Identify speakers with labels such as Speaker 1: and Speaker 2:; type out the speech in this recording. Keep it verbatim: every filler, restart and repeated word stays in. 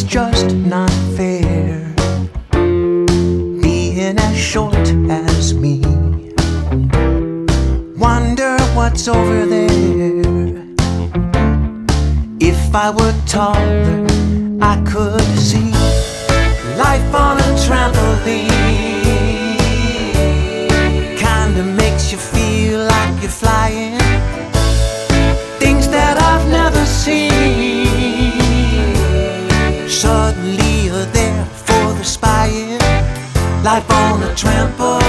Speaker 1: just not fair, being as short as me. Wonder what's over there. If I were taller, I could see life on a trampoline. Kinda makes you feel like you're flying, things that I've never seen. Suddenly you're there for the spying. Life on a trampoline.